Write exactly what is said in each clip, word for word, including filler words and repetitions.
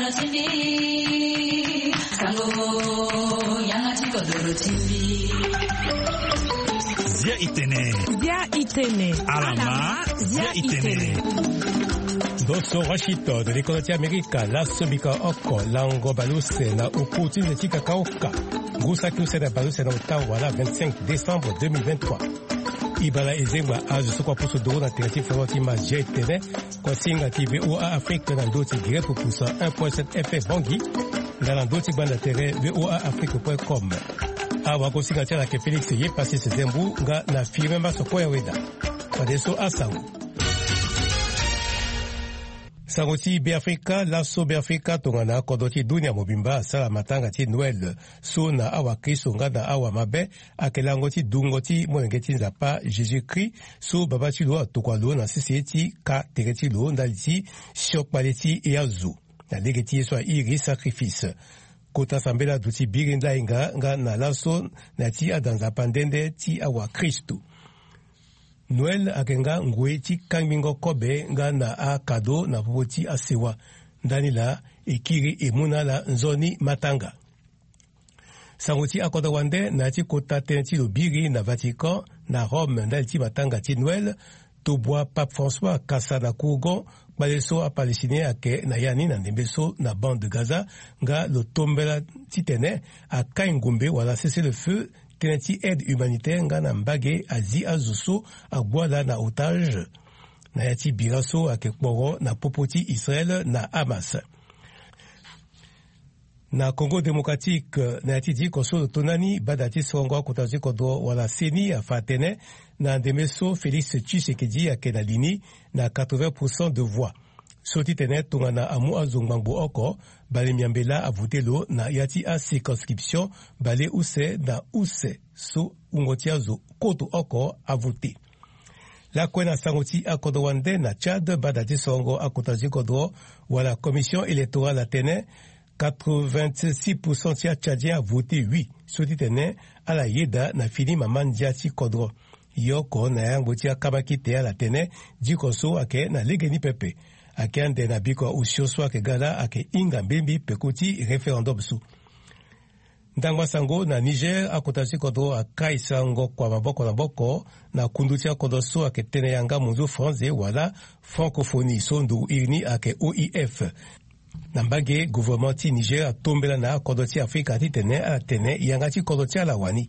Kodoro Chimbi, Sango Yangachiko Doro Chimbi. Zia Itene. Zia Itene. Alama. Zia Itene. Doso Rashito de l'école américaine, la Sobika Oko, Lango Baluse, na Ukuti de Chikakaoka. Gusaki Seda Baluse na Ottawa, la vingt-cinq décembre deux mille vingt-trois. Ibala Ezengwa, Azu Sokwa Puso Doro, na Tirati Farotima, Zia Itene, Kosinga T V O A Afrique, na Doti Gire pour Poussa un point sept F M Bangui, dans la Doti Banda Terre, V O A Afrique point com. Awa Kosinga Tia ke Félix Ye passé ce zembu, nga na Firemba Sokoya Weda. Padeso Asawu. Sangoti Biafrika, laso Biafrika tongana kodoti dunia mobimba sala matanga ti Noël so na awa Kristo nga na awa mabe akelangoti dungoti molengeti nzapa Jésus-Christ so babati lo atokwa lo na sisieti ka tereti lo ndaliti shokbaleti eazu na legeti so iri sacrifice kota sambela duti birinda inga nga na laso na ti adanza pandende ti awa Kristo. Noël akenga ngwe ti kangbingo kobe nga na a kado na popoti asewa ndani la ekiri emuna la nzoni matanga. Sangoti akoda wande na ti kota teneti lobiri na Vatican na Rome ndali ti matanga ti Noël tobwa Pape François kasa na kugo baleso a Palestinien ake na yani na ndembeso na bande de Gaza nga lo tombela ti tene a kaingumbe wala cesser le feu teneti aide humanitaire nga na mbage azi azuso agwala na otage na yati biraso ake kporo na popoti Israël na Hamas. Na Congo démocratique na yati di koso tonani badati songo kutazi kodo wala seni a fatene na ndemeso Félix Tshisekedi ake na lini na quatre-vingts pour cent de voix. Soti tene tongana amu azongbango oko bale miambela avutelo na yati a circonscription bale use na use so ungotiazo koto oko avute. La kwena sangoti akodo wande na Tchad badati songo akotazi kodo wala commission électorale atene quatre-vingt-six pour cent tia Tchadien a voté oui. Soti tene ala yeda na fini mamandia ti kodro. Yoko na yango tia kabaki te ala tene dikoso ake na legeni pepe. Ake ande na biko ushoso ake gala ake inga mbimbi pekuti referendum su. Ndangwa sango na Niger akotasi kodo akai sango kwa maboko na boko na kundutia kodo so ake tene yanga munzu France wala francophonie sondu irni ake O I F. Nambage gouvernementi Niger atombela na kodo ti Afrika ti tene a tene yanga ti kodo ti ala wani.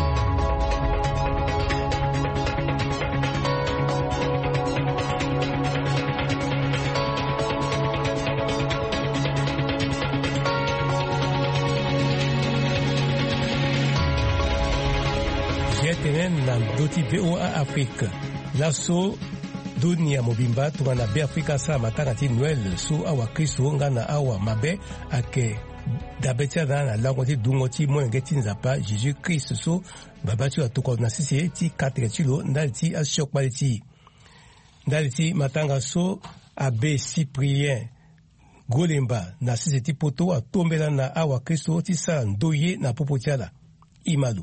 Na doti V O A Afrique laso dunia mobimba tungana be Afrika sa matanga ti Noël so awa Kristo nga na awa mabe ake dabetia na lango ti dungo ti moenge ti nzapa Jésus-Christ so babati atoko na sisi ti quatre tilo ndali ti ashokbali ti ndali ti matanga so abe Cyprien Golemba na sisi ti poto atombela na awa Kristo ti sa ndoye na popo ti ala imalu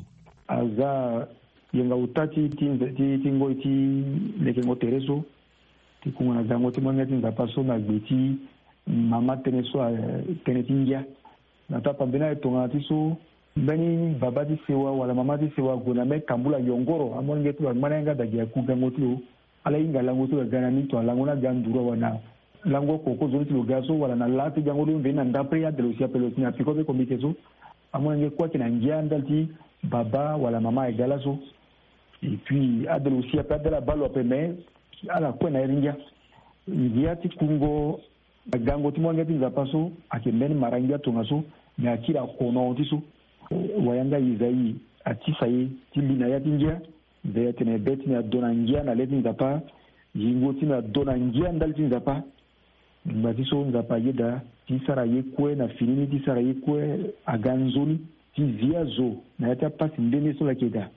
aza yenga utati ti tingo ti lekengo tereso ti kungana zango ti mwanga ti nzapa so na gbe ti mama tene so tene ti ngia na tapa bena etonga ti so beni baba ti sewa wala mama ti sewa gona me kambula yongoro amonge tu amana nga dagia ku gango ti o ala inga lango to gana ni to lango na gandura wana lango koko zo ti lo gaso wala na lati gango do vena ndapre ya de lo sia pelo ti na piko be komite so amonge kwa ki na ngia ndalti baba wala mama egala so. Et puis, à de aussi à de la balle au peme, à la coin aéringa. Il y a ti kungo, gango ti mwanga ti nzapaso, ake meni marangia tongaso, mais à qui la kono tiso. Wayanga Isaïe, à ti faye, ti lina ya tingia, veya tene beti na donangia na leti nzapa, jingo ti na donangia ndal ti nzapa. Mbatiso nzapa yeda, ti sara ye kwe na finini ti sara ye kwe aganzoni, ti via zo, na yata pasi ndene so la keda.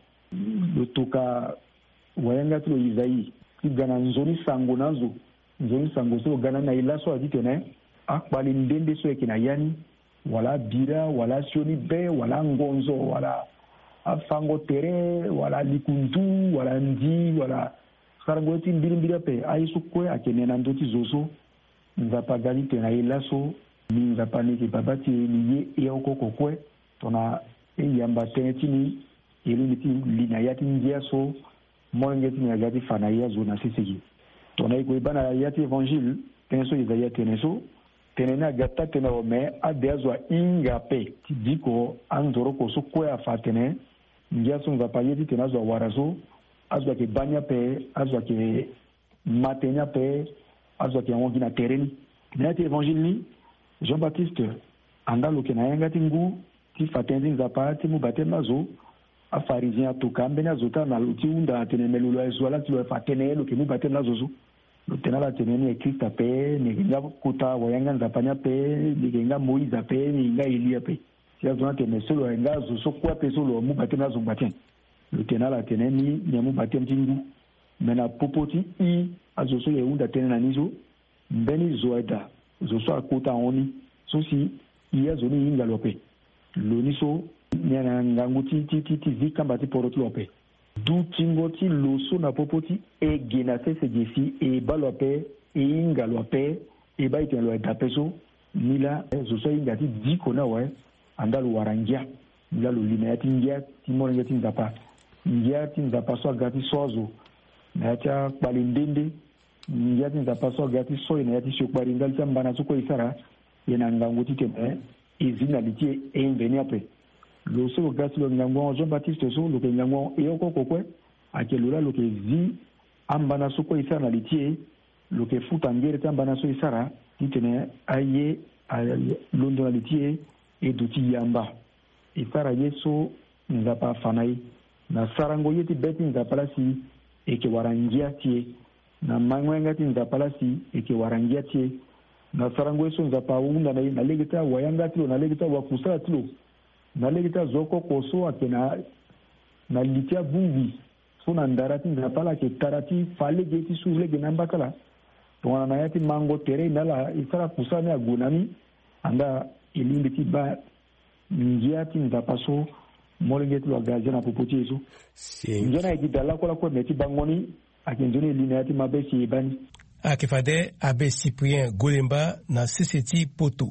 Lotoka wayanga tulo Isaïe ti gana nzoni sango nazo nzoni sango so gana na ilaso aditene akbali ndende so ekina yani wala bira wala sioni be wala ngonzo wala afango tere wala likuntu wala ndi wala sarango ti mbiri mbiri pe aisu kwe akene na ndoti zoso nzapa gali tena ilaso ni nzapa ni baba ti ni ye e oko kokwe tona e yamba tenetini elu ni ti lina yati ndia so molenge ti ni agati fana ya zona sisigi tona iko ibana yati evangile teneso izaya teneso tenena gata tenero me adeazwa ingape ti diko anzoro ko so kwe afatene ndia so nzapa yeti tenazwa warazo azwa ke banya pe azwa ke matenya pe azwa ke ngongi na tereni na ti evangile ni Jean-Baptiste andalo ke na yanga tingu ti fatenzi nzapa ti mu batema zo a pharisien to kambe na zota na luti unda tenemelo lo ezwala ti lo fatene lo ke mu batema zo zo lo tenala teneni e Krista pe ni nga kuta wayanga nzapanya pe ni nga Moïse pe ni nga Elia pe ti azona tenesolo nga zo so kwa pe so lo mu batema zo baten lo tenala teneni ni mu batem tingu mena popoti i azo so ye unda tenena nizo mbeni zoeda zo so akuta oni so si iya zoni inga lope loni so nyana nganguti ti ti ti zikamba ti poroti lope du tingoti loso na popoti e gena se se gesi e balope e inga lope e ba iten lo da peso mila zo so inga ti diko na we andalo warangia mila lo lina ti ngia ti mo ngia ti nzapa ngia ti nzapa so gati sozo na cha balindende ngia ti nzapa so gati so ina ti shokbari ngal chambana so ko isara yena nganguti teme izina litie e invenia pe lo so gasi lo ngango Jean-Baptiste so lo ke ngango e oko kokwe akelula lo ke zi ambana so ko isara litie lo ke futa ngere tambana so isara titene aye londo litie e duti yamba isara yeso nzapa fanai na sarango yeti beti nzapa si e ke warangia tie na mangwenga ti nzapa si e ke warangia tie na sarango yeso nzapa unda na na legita wayanga tilo na legita wakusala tilo na legita zoko koso akena na litia bumbi so na ndarati nzapa la ke tarati fale geti sule genamba kala tona na yati mango tere na la isara kusana agunani anda ilindi ti ba ngia ti nzapa so molenge tilo gaje na popoti yeso njana igidala kola ko meti bangoni akinjoni linati mabesi bani akifade abe Cyprien Golemba na C C T Poto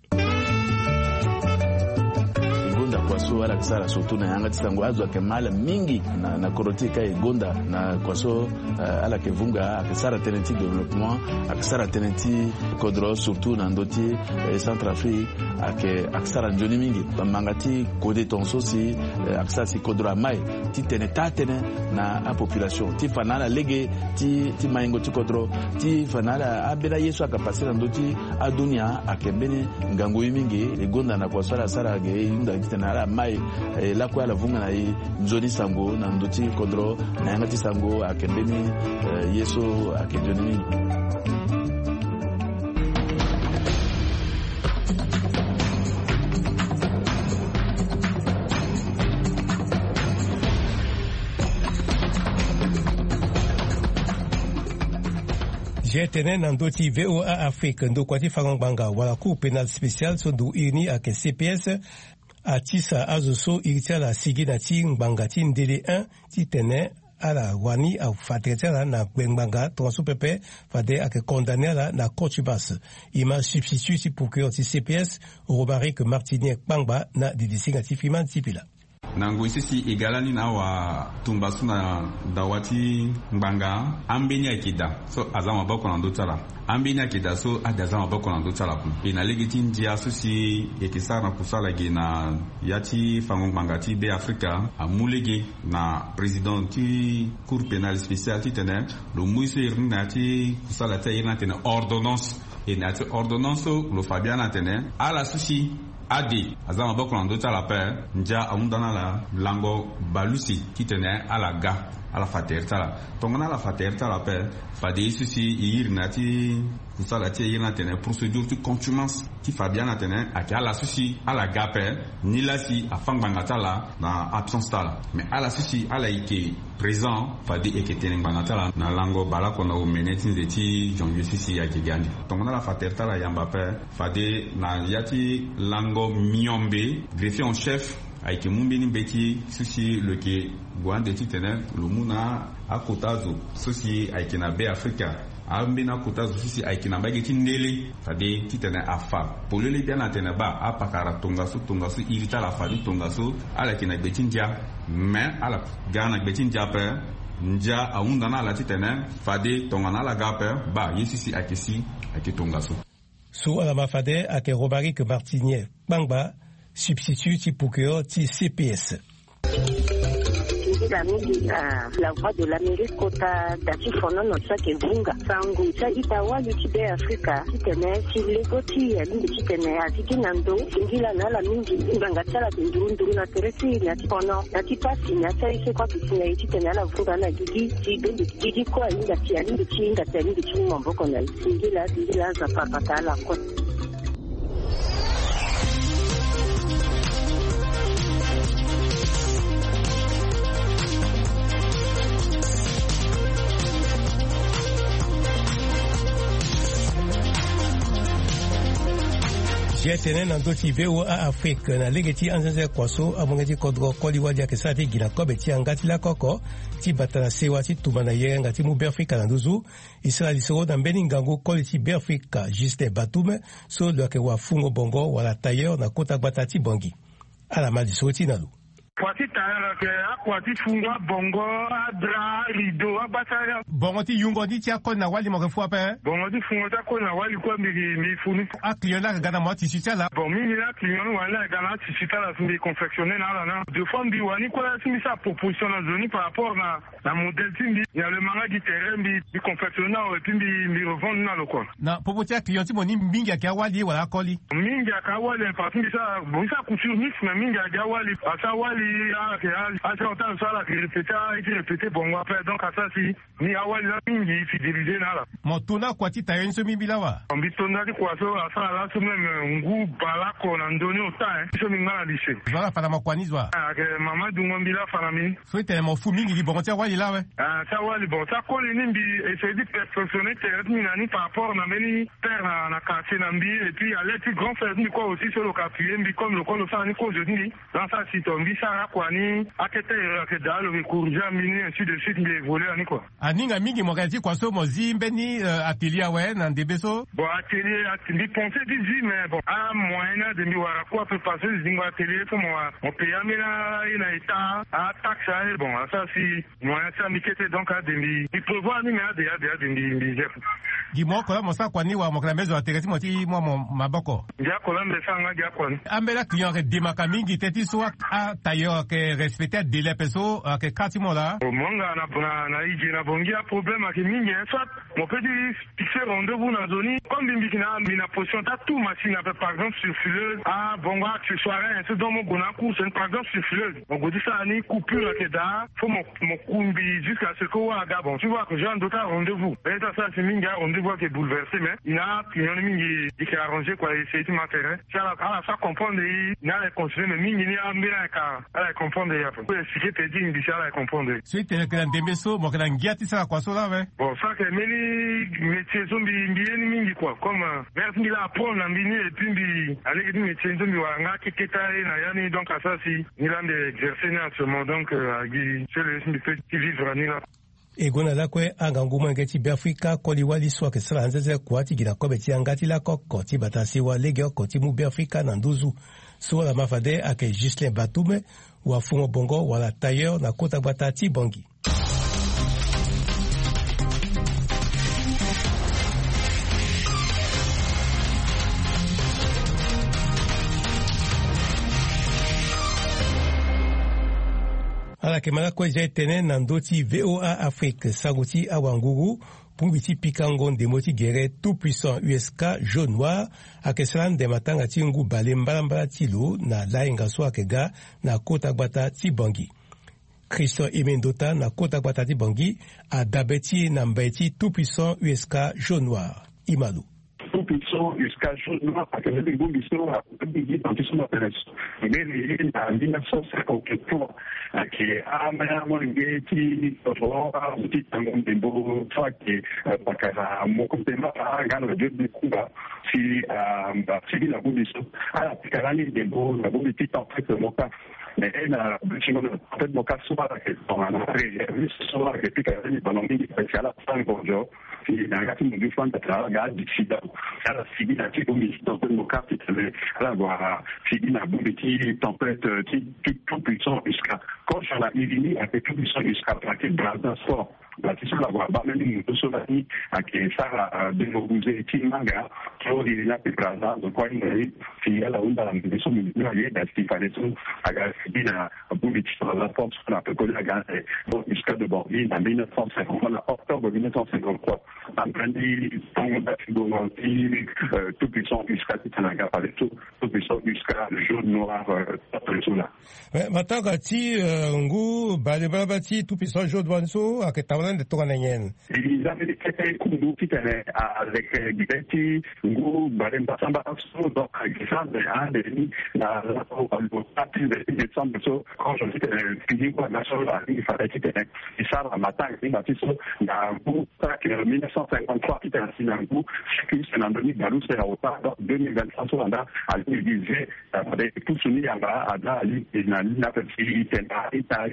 gonda kwaso ala kisara soto na yanga tisango azwa kemala mingi na na korotika e gonda na kwaso uh, ala kevunga akisara tenenti development akisara tenenti kodro surtout na ndoti eh, Centrafrique ake akisara njoni mingi bamangati kode tonso si eh, akisara si kodro mai ti teneta tene na a population ti fanala lege ti ti maingo ti kodro ti fanala abela yesu akapasira ndoti adunia akembene ngango mingi e gonda na kwaso ala sara ge inda tena ala mai eh, la kwa la vunga na i njoni sango na ndoti kodro na yanga ti sango akembene eh, yesu akenjoni mingi. Jetene nandoti V O A Afrique ndo kwati farangbanga wala cour pénal spécial so do uni ak C P S atisa azoso iritia la sigi na ti ngbanga ti ndele un ti tene ala wani au fatretela na bengbanga tonso pepe fade ak condamné ala na contumace ima substitut ti procureur ti C P S Robaric Martinier Kpangba na didisinga ti fiman tipila nango sisi igalani na wa tumbasu na dawati ngbanga ambeni akida so azama bako na ndotala ambeni akida so adazama bako na ndotala ku ina legiti ndia susi ekisa na kusala ge na yati fango ngbanga ti be Afrika amulege na president ti cour pénale spéciale ti tene lo muise irna ti kusala ta irna tene ordonnance et na ti ordonnance lo fabiana tene ala susi ade azama bako na ndota la pe nja amundana la lango balusi kitene ala ga ala faterta la tongana la faterta la pe fade susi yirna ti kusala ti yirna tene procédure ti contumace ti fabiana tene aki ala susi ala ga pe ni la si afangbangata la na absence ta la mais ala susi ala ike présent fade eketene ngbanata la na lango bala kona o meneti de ti jonge susi ya gigandi tongana la faterta la yamba pe fade na yati lango miombe greffier en chef aike mumbeni beti susi le ke gwande ti tene lo muna akotazo susi aike na be Afrika ambina kuta sisi aikina bagi tindele fade titene afa polele bien atene ba apakara tonga su tonga su irita la fadi tonga su ala kina betinja mais ala gana betinja pe nja aundana la titene fade tonga na la gape ba yesisi akisi akitonga su Sou ala mafade ake Romaric Martinier Bangba substitut ti Pukeo ti C P S. La la voix de l'Amérique kota dati fono no sake bunga sangu cha itawa yutibe Afrika kitene chilekoti ya limbi kitene atiki nando ingila na la mingi nganga chala ndundu na teresi na tipono na tipasi na chaise kwa kitene kitene la vuga na gigi tibendi gigi kwa inga tia limbi chinga tia limbi chimbo mboko na ingila ingila za papata la kwa Jetene nando ti V O A Afrique na legeti anzenze kwaso amongeti kodro koliwa dia kesati gina kobe ti angati la koko ti batana sewa ti tumana yenga ti mu Afrika na nduzu isra lisoro na mbeni ngangu koli ti Afrika Justin Batume so lo ke wa fungo bongo wala tailleur na kota gbata ti bongi ala malisoro ti nalu Kwati tayara ke akwati funga bongo adra rido abataya bongo ti yungo di ti akon na wali mo ke fu ape bongo ti funga ta ko na wali ko mi mi funu a client la gana mo ti sita la bon mi ni la client wala gana ti sita la mi confectionner na la na de fois bi wani ko la si mi sa proposition na zoni par rapport na na modèle ti mi ya le manga di terrain bi bi confectionner et puis mi mi revendre na lo ko na proposition ya client ti mo ni mingi ya wali wala koli mingi ya wali parce que ça bon ça couture mix mais mingi ya wali asa wali ah que ah c'est autant ça là que répéter et répéter bon après donc ça si ni awali la mingi fidéliser na la mo tuna kwati tayen so mi bilawa on bitona di kwaso asa la so même ngu balako na ndoni ota eh so minga la lycée voilà para makwanizwa ah que mama dungo mbila farami so ite mo fu mingi bon tia wali la we ah ça wali bon ça ko ni mbi essayer de perfectionner terrain ni par rapport na meni terre na quartier na mbi et puis aller plus grand faire ni quoi aussi sur le capier mbi comme le quoi ça ni ko je dis dans ça si tombi ça quoi ni akete ke dalo ke kurja mini ainsi de suite mbi voler ni quoi aninga mingi mo kati kwa so mo zimbe ni atelier we na ndebeso bon atelier atelier penser di mais bon a moyen de mi wara quoi peut passer zingo atelier pour moi on paye amena ina état a taxe bon ça si moyen ça mi kete donc a demi il prévoit ni mais a déjà déjà demi mbi je gi mo ko mo sa kwa ni wa mo kala mezo atereti mo ti mo mo maboko ja ko lambe sanga ja ko ambela client ke demaka mingi teti so a tailleur ke respecter délai peso ke kati mo la monga na na na ije na bongi a problème ke mingi soit mon petit fixer rendez-vous na zoni comme bimbi na mina position ta tout machine par exemple sur fileuse ah bongo accessoire c'est dans mon gona course par exemple sur fileuse on go dit ça ni coupure ke da faut mon mon kumbi jusqu'à ce que wa ga bon tu vois que j'ai un d'autres rendez-vous et ça c'est mingi rendez-vous qui est bouleversé mais il a client mingi qui a arrangé quoi c'est du matériel ça la ça comprendre il n'a les conseiller mais mingi ni a mbela ka ala comprendre ya pour expliquer te dit mbisa ala comprendre suite le kan dembeso mo kan ngiati sa kwa so la we bon ça que meni métier zombi mbieni mingi quoi comme merci mbi la apprendre na mbini et puis mbi aller di métier zombi wa nga kiketa na yani donc ça si ni là d'exercer na ce moment donc agi c'est le mbi petit vivre ni là egona lakwe anga nguma ngeti Afrika koli wali swa ke sala nzeze kwati gina kobe ti angati la kokko ti batasi wa lege ko ti mu Afrika na nduzu so la mafade ake Justin Batume wa fungo bongo wala tailleur na kota gbata ti bongi ala ke mala kwe tene na ndoti V O A Afrique sanguti awanguru pumbiti pikango ndemoti gere tout puissant U S K jaune noir akesala de matanga ti ngu bale mbalambala ti lo na lainga so akega na kota gbata ti bongi Christian Emendota na kota gbata ti bongi adabe ti na mbaye ti tout puissant U S K jaune noir imalu tout puissant U S K jaune noir akesala ngu biso akobigi tantiso mapereso ngeli na mille neuf cent cinquante-trois ke amaya monge ti toro uti tango ndembo twake bakara moko tema ngalo de de kuba si ba si la budiso ala tikalani ndembo la budiso en fait moka mais na bichingo en fait mon cas soit que on a réservé soit que puis quand il pendant midi parce que là cinq bonjour si dans la team du fond à la décida ça sibi la type mi dans mon cas c'était là voir sibi na petit tempête tout tout puissant jusqu'à quand on a éliminé avec tout puissant jusqu'à plaquer Brazza fort la question la voir ba même nous sommes là à que ça de nous bouger timanga pour il là que Brazza donc quoi il est si là on a des sommes de là da si fallait tout à sibi na petit sur la porte on a peu que la gare donc jusqu'à de Bordeaux en mille neuf cent cinquante en octobre mille neuf cent cinquante-trois en Brandi on a fait tout puissant jusqu'à Titanaga par tout tout puissant jusqu'à le jour noir après tout là matanga ti ngu bale babati tout puissant jour douanso a que tawana de tokananyen ils avaient fait kundu kitane avec Gibeti ngu bale basamba so donc ça de un de la la partie de décembre so quand je dis que fini quoi la chose il fallait kitane et ça la matin il m'a dit so na bu que mille neuf cent cinquante-trois qui était un sinangu qui c'est en deux mille vingt c'est au pas deux mille vingt-trois so là à disait avec tout soumis à la à la et na la petite tenda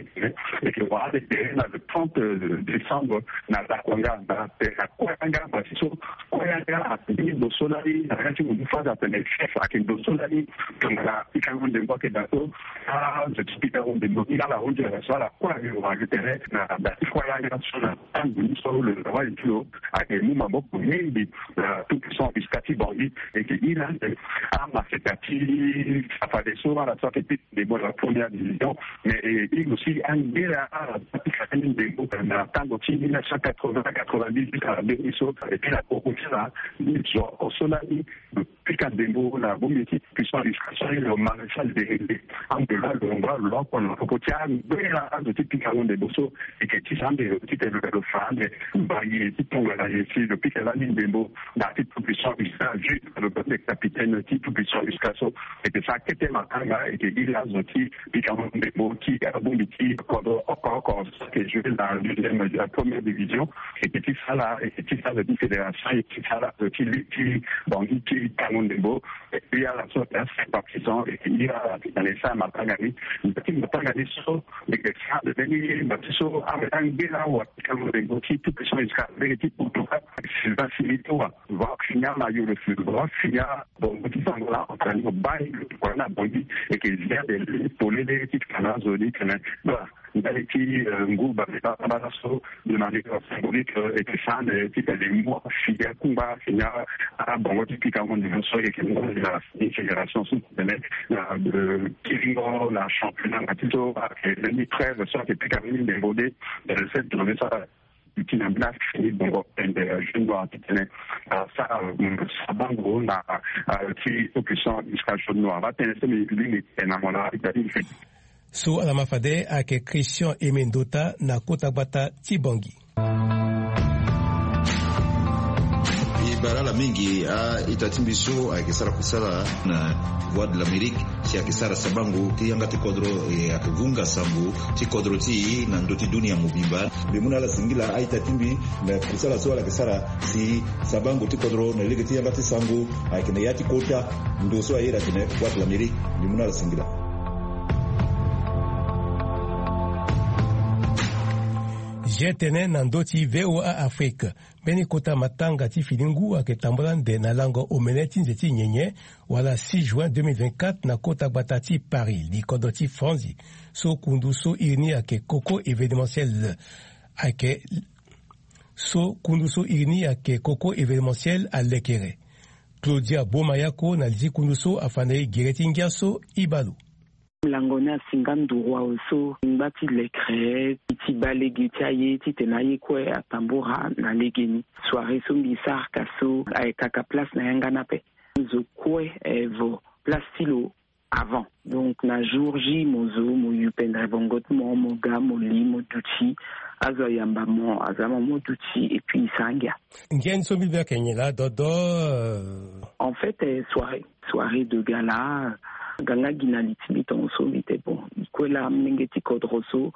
et que voilà le trente décembre na la kwanga na la kwanga parce que kwanga a été do solari na quand vous faites appel chef à qui do solari comme la quand de quoi que d'accord ah je typique de nous il a la route de la kwanga on va retirer na la kwanga sur la tangu sur le travail du à que nous m'avons connu tout puissant biscati bandit et que il a a ma fetati ça fait des souvent la sortie des bonnes la première division mais il aussi un guerre à la des groupes dans tango mille neuf cent quatre-vingts quatre-vingt-dix à deux mille et puis la proposition là il soit au solari depuis quand des mots la bonne équipe puissant jusqu'à le maréchal des en de là le endroit là qu'on a proposé à guerre de type Picaron des Bosso et que tu sens des petites le fan bah il est tout là ici depuis que la ligne des mots la type puissant jusqu'à juste le capitaine type puissant jusqu'à ça et que ça qui était ma tanga et que il a sorti Picaron des mots qui a bon équipe encore encore que je vais dans la deuxième la première division et que tu ça là et que tu ça de fédération et que ça là qui qui bon qui Picaron des mots et puis à la sorte c'est partisans et qu'il y a dans les ça ma tanga ni petit ma tanga ni so et que ça de venir ma so avec un gars ou Picaron des mots qui tout puissant jusqu'à l'équipe pour tout ça c'est facilité va finir la yo le football finir bon petit sang là en train de bailler pour la bonne et que vient de pour les équipes canadiennes zone que là avec qui ngou ba pas pas so de manière symbolique et que ça des types de mois finir combat finir à bon typiquement de so et que la fédération soutenait la de Kiringo la championnat plutôt avec deux mille treize ça qui puis quand même des modèles de cette de ça qui n'a pas fini donc de jeune doit tenir ça ça bango na qui puissant jusqu'à jaune noir va tenir ce milieu et na mona il fait so ala mafade ake Christian Emendota na kota bata Tibangi barala mingi a itatimbiso akisara kusala na voix de l'Amérique si akisara sabangu ti yanga ti kodro e akivunga sambu ti kodro ti na ndoti dunia mubimba bimuna la singila a itatimbi na kusala so akisara si sabangu ti kodro na lege ti yanga ti sangu akina yati kota ndo so ayira tine voix de l'Amérique bimuna la singila jetene na ndoti V O A Afrique beni kota matanga ti filingu ake tambolande na lango omeneti nzeti nyenye wala six juin deux mille vingt-quatre na kota batati Paris li kondoti Franzi so kundu so irni ake koko événementiel ake so kundu so irni ake koko événementiel à Lekere Claudia Bomayako na lizi kundu so afane Gireti Ngiaso Ibalu Langona singandurwa oso ngati lekre iti balegi taye titenaye kwe atambura na legeni soirée sombisa kaso aikaka place na yanga pe zo kwe evo plastilo avant donc na jour J mozo mo yupendre bongot mo moga mo li mo duti azo yamba mo azama mo duti et puis sanga ngien sombilbe kenyela dodo en fait soirée soirée de gala ganga gina litimi ton so bite bon ikwela mengeti kodroso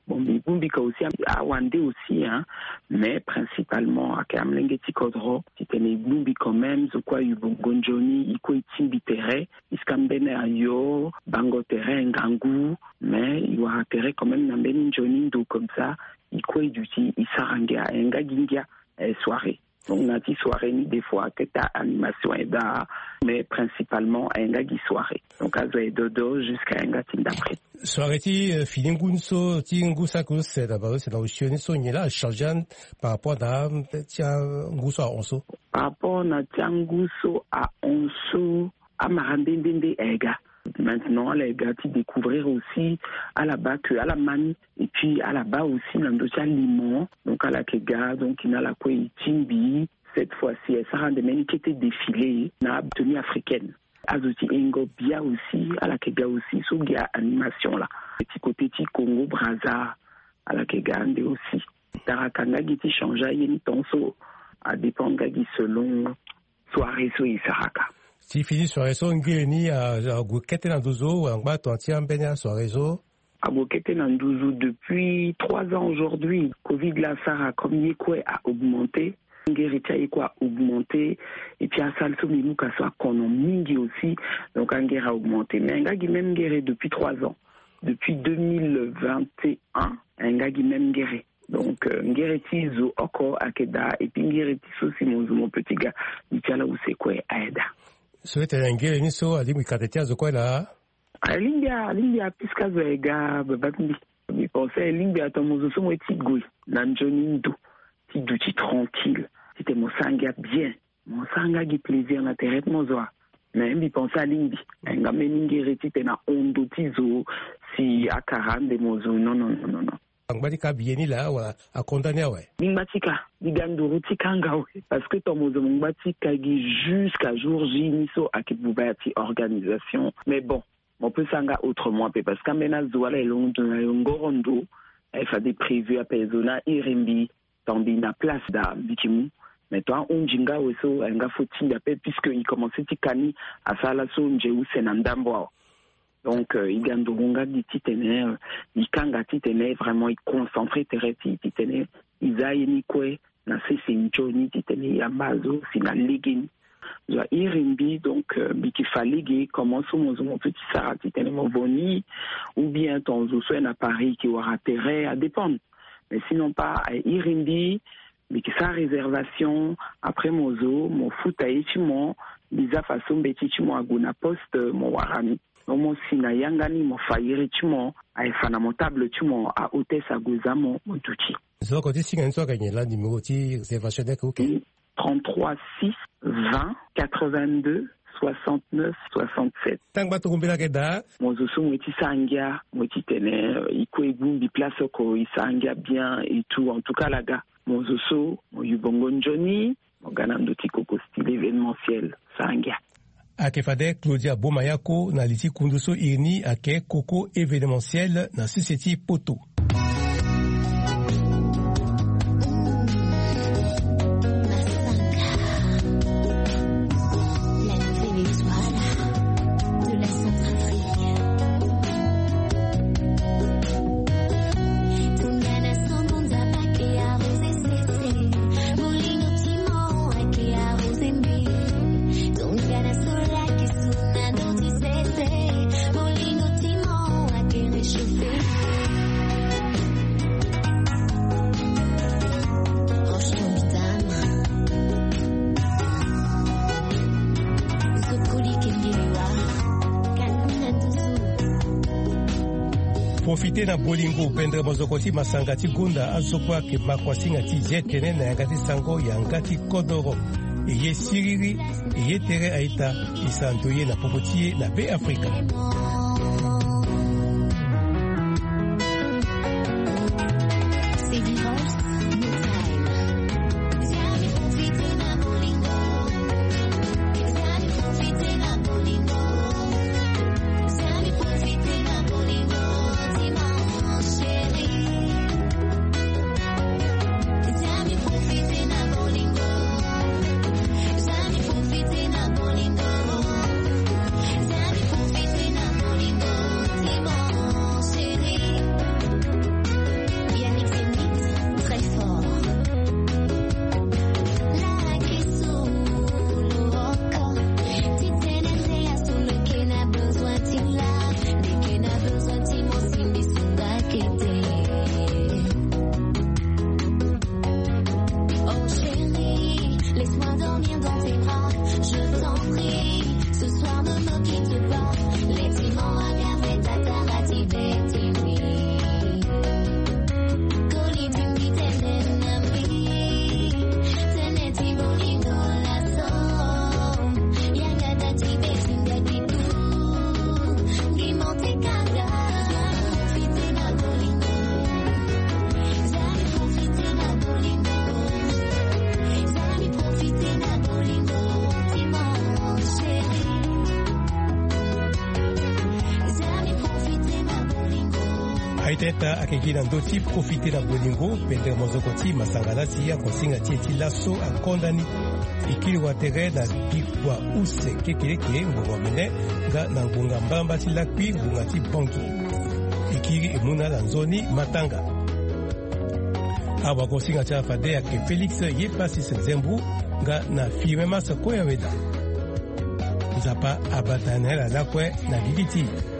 Bon, mais Bumbika aussi, à Wande aussi, hein, mais principalement à Kamlengeti Kodro, si tenez Bumbi quand même, ce quoi, Yubongonjoni, Iko Itimbitere, Iskambene Ayo, Bangotere, Ngangu, mais il y aura terre quand même Nambeni Njoni, donc comme ça, Iko Iduti, Isarangia, Ngagingia, soirée. Donc, on a dit soirée, ni des fois, que ta animation est là, mais principalement, un gars qui soirée. Donc, à Zoé Dodo jusqu'à un gars qui d'après. Soirée, ti, Filingunso, ti, Ngusakus, c'est d'abord, c'est dans le chien, so, il y a là, changeant par rapport à, tiens, Nguso à Onso. Par rapport à, tiens, Nguso à Onso, à Marandendende, Ega. Maintenant, les gars, tu découvrir aussi à la bas que à la manie et puis à la bas aussi dans le limon, donc à la kega, donc il y a la quoi timbi. Cette fois-ci, ça rend des mêmes qui étaient défilés dans la tenue africaine. Azoti Engo Bia aussi, à la kega aussi, sous la animation là. Petit côté petit Congo Brazza, à la kega aussi. Tarakanga qui change, il y a une tension à dépendre selon soirée sur Isaraka. Si fini sur réseau, ngeni à Gokete Nanduzo, en bas, tu tiens bien sur réseau. À Gokete Nanduzo, depuis trois ans aujourd'hui, Covid la Sara comme Yekwe a augmenté, Ngeritia Yekwe a augmenté, et puis à Salso Mimuka soit Konomingi aussi, donc Ngeri a augmenté. Mais Ngagi même Ngeri depuis trois ans, depuis deux mille vingt et un, Ngagi même Ngeri. Donc, Ngereti Zo Oko Akeda, et puis Ngereti Sosi mon petit gars, Nichala Usekwe Aeda. Souhaite un guerre ni so ali mikatetia zo quoi là alinga alinga piska zo ega babandi mi pensais linga tomozo so mo tigui nanjoni ndo ti duti tranquille c'était mon sanga bien mon sanga gi plaisir na terre mozo mais mi pensais lingi nga meningi retite na ondo tizo si akarande mozo non non non non Ngbatika bieni là wala a condamné ouais. Ngbatika diganduru tikanga ouais parce que tomozo ngbatika gi jusqu'à jour J niso akibubati organisation mais bon on peut sanga autrement parce que mena zoala elongo na ngorondo il fa des prévus à Pezona Irimbi tambi na place da bikimu mais toi on jinga weso nga fotinda pe puisque il commençait tikani à sala so njeu senandambo. Donc, il gagne de ronga du titene, il kanga titene, vraiment, il concentre tereti titene, il a yeni kwe, na se senjoni titene, yambazo, si na ligini. Zoa irimbi, donc, biki fa ligi, comment sont mon petit sara titene mo boni, ou bien ton zosoen à Paris qui aura terre à dépendre. Mais sinon pas, irimbi, biki sa réservation, après mozo, mon foot à etimon, bisa façon betitimon à guna poste, mon warami. Mon sina yangani mo fayire tumo ay fana mo table tumo a hôtesse agozamo mo tuti. Zo ko ti singa nso gagner la numéro ti réservation de OK. trente-trois six vingt quatre-vingt-deux soixante-neuf soixante-sept. Tang batu kumbila keda. Mo zo so mo ti sangia mo ti tene iko egumbi place ko isangia bien et tout en tout cas la ga. Mo zo so mo yubongo njoni mo ganando ti koko style événementiel sangia. Akefade Claudia Bomayako na liti kunduso irni ake koko événementiel na société Poto. Profiter na bolingo pendre mozokoti masangati gunda azokwa ke makwasinga ti jetene na yangati sango yangati kodoro eye siriri eye tere aita isantoye na popotiye na pe Afrika. aiteta akekina ndoti profite na bolingo pende mozokoti masangalasi ya kosinga tieti laso akondani ikili watere na pikwa use kekeleke mbongo mene nga na ngunga mbamba tilakwi ngunga ti bonki ikili emuna na nzoni matanga awa kosinga tia fade ake Felix ye Pasis Nzembu nga na firme masa koya weda nzapa abatanela lakwe na liliti